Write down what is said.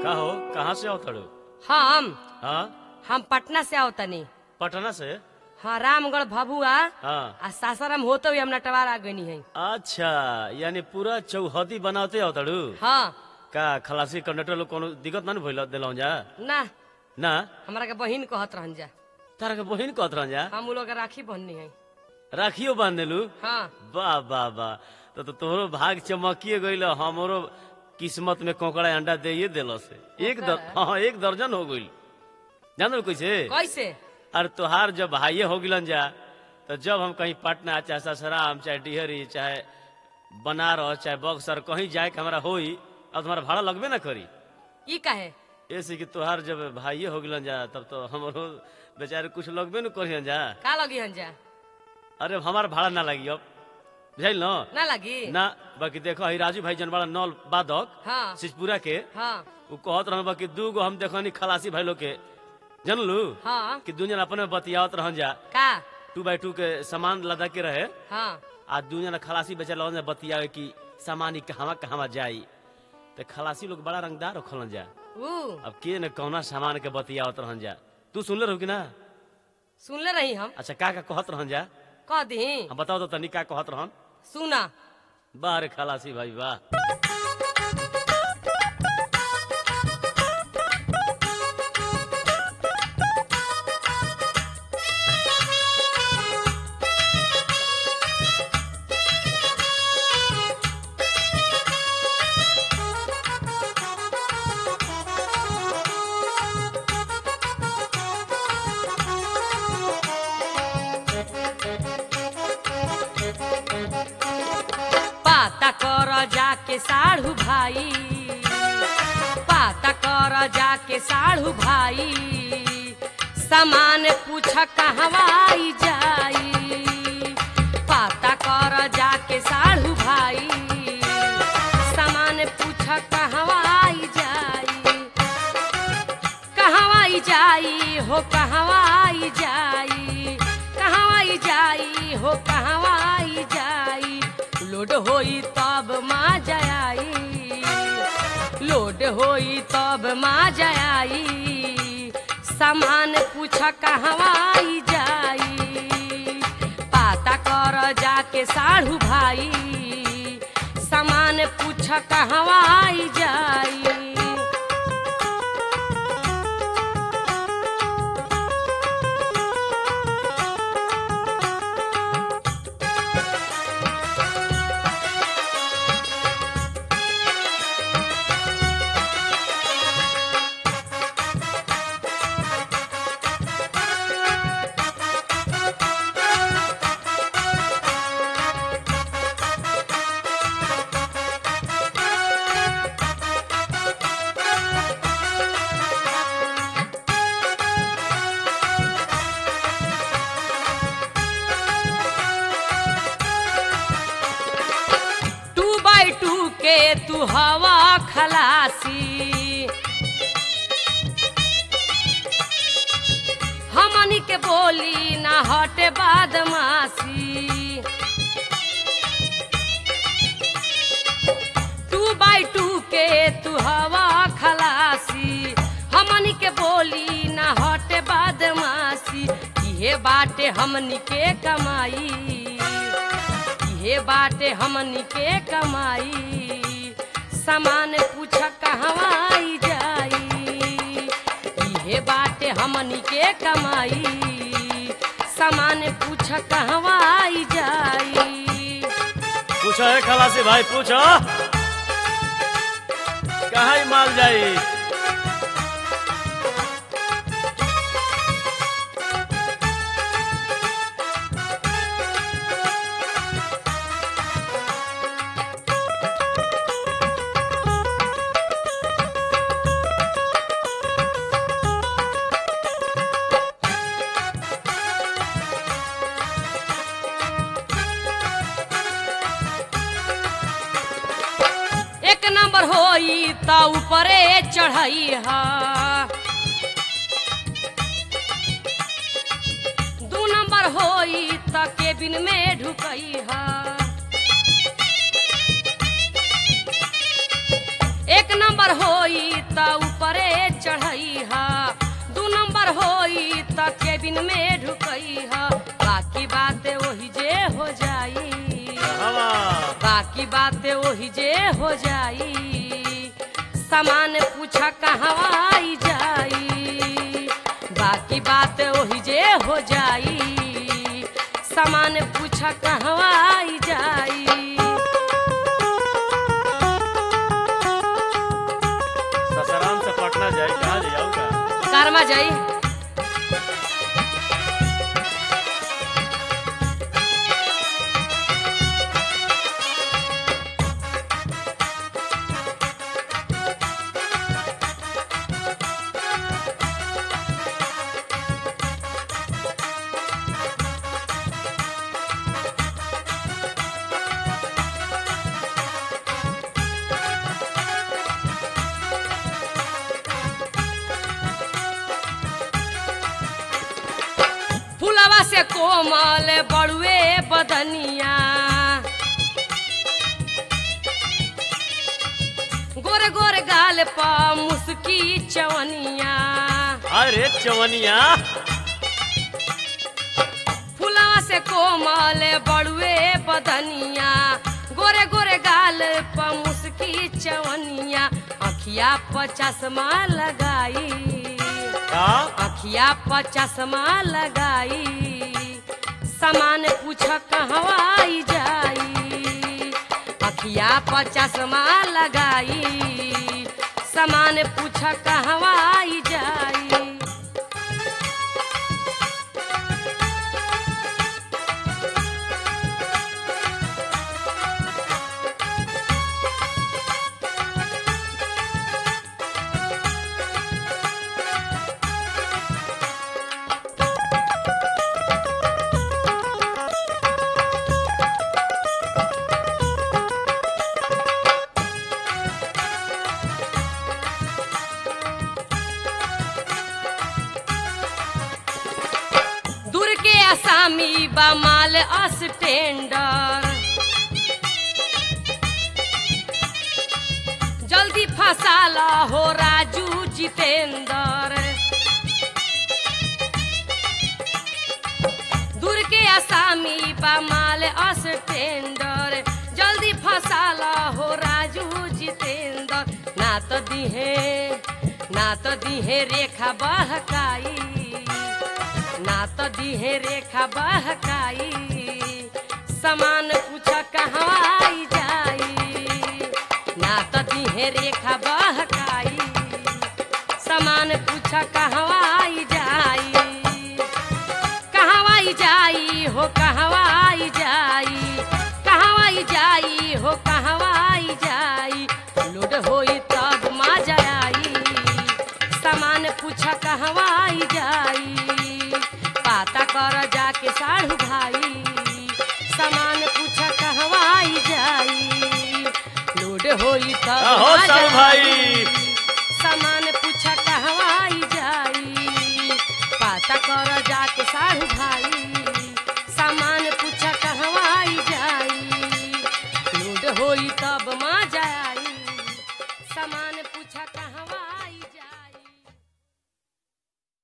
का हो कहाँ से आवतड़ू? हम हाँ पटना से आओ तनी। पटना से। हाँ रामगढ़ भभुआ हाँ आ सासाराम होते हुए हम नटवार आ गई है। अच्छा यानी पूरा चौहदी बनाते आवतड़ू। हाँ का खलासी कंडक्टर लोग कोनो दिक्कत ना भइल दिलाऊं जा ना ना? हमारा के बहिन कहत रहन जा। तारा के बहिन कहत रह जा हम उ लोग के राखी बहननी है। राखियो बांध देलू। हाँ वाह वाह वाह तो तोहरो भाग चमकिए गइल। हमरो किस्मत में कोकड़ा अंडा दे दिलो से एक दर्जन हो गइल। जान लो कैसे? कैसे? अरे तोहार जब भाइये हो गिलन जा तो जब हम कहीं पटना चाहे ससराम चाहे डिहरी चाहे बनारस चाहे बक्सर कहीं जाए के हमारा होई अब तुम्हारा भाड़ा लगबे ना करी। ई काहे? ऐसे कि तोहार जब भाइये हो गिलन जा तब तो हमरो बेचारे कुछ लगबे न करियन जा। का लगी हन जा? अरे हमारा भाड़ा ना लगी अब बुझाइल न ना लगी ना। बाकी देखो ही राजू भाई जनवाड़ा नौल बादक हाँ सिजपुरा के हाँ उ कहत रह बाकी दूगो हम देखनी खलासी भाई लोग के जानलू हाँ कि दुनिया अपने बतियावत रहन जा का 2x2 के सामान लदा के रहे। हाँ आज दुनिया खलासी बेचा लगन बतियावे कि सामान ही कहवा कहवा जाई। तो खलासी लोग बड़ा रंगदार रखलन जा। अब के न कौना सामान के बतियावत रहन जा। तू सुनले रहो कि ना? सुनले रही हम। अच्छा का कहत रहन जा कह दी हम बताओ तो तनी का कहत रहन। सुना बाहर खलासी भाई वाह। पाता कर जाके साढ़ू भाई, पाता कर जाके साढ़ू भाई, सामान पूछ कहवाई जाई। पाता कर जाके साढ़ू भाई, सामान पूछ कहवाई जाई। कहवाई जाई हो कहवाई जाई, कहवाई जाई हो कहवाई जाई। लोड होई तब माँ जाई, लोड होई तब माँ जाई। सामान पूछ कहवाई जाई। पाता कर जाके साढ़ू भाई, सामान पूछ कहवाई जाई। के तू हवा खलासी, हमनी के बोली ना हटे बदमाशी। 2x2 के तू हवा खलासी, हमनी के बोली ना हटे बदमाशी। इहे बाटे हमनी के कमाई, ये बाटे हमनी के कमाई। सामान पूछ कहवाई जाई, ये बाटे हमनी के कमाई। सामान पूछ कहवाई जाई। पूछो है खलासी भाई पूछो कहाँ माल जाई। नंबर होई त ऊपरे चढ़ई हा, 2 नंबर होई त केबिन में ढुकई हा। 1 नंबर होई त ऊपर चढ़ई हा 2 नंबर होई त केबिन में ढुकई हा बाकी बातें वही जे हो जाई बाकी बातें वही जे हो जाई सामान पूछा कहवा आई जाई बाकी बात वही जे हो जाई सामान पूछा कहवा आई जाई ससाराम से पटना जाए कहाँ ले जाऊँ का कारमा जाई फुलवा से कोमल बड़ुए बदनिया गोरे गोरे गाल पा मुस्की चवनिया अरे चवनिया फुलवा से कोमल बड़ुए बदनिया गोरे गोरे गाल पा मुस्की चवनिया अखिया पर चश्मा लगाई अखिया पर चश्मा लगाई सामान पूछ कहवा आई जाई अखिया पर चश्मा लगाई सामान पूछ कहवा आई जाई दूर के आसामी बमाल अस्टेंडर जल्दी फसाला हो राजू जितेंद्र दूर के आसामी बमाल अस्टेंडर जल्दी फसाला हो राजू जितेंद्र ना तो दिहे रेखा बहकाई ना तो दिहे रेखा बहकाई सामान पूछा कहवा आई जाई ना तो दिहे रेखा बहकाई सामान पूछा कहवा आई जाई कहवा आई जाई हो कहवा आई जाई कहवा आई जाई हो कहवा आई जाई लोड होई तब मजा आई सामान पूछा कहवा आई जाई पाता कर जाके साढ़ू भाई सामान पूछा कहवा आई जाई लोड होई तब मजा आई सामान पूछा कहवा आई जाई पाता कर जाके साढ़ू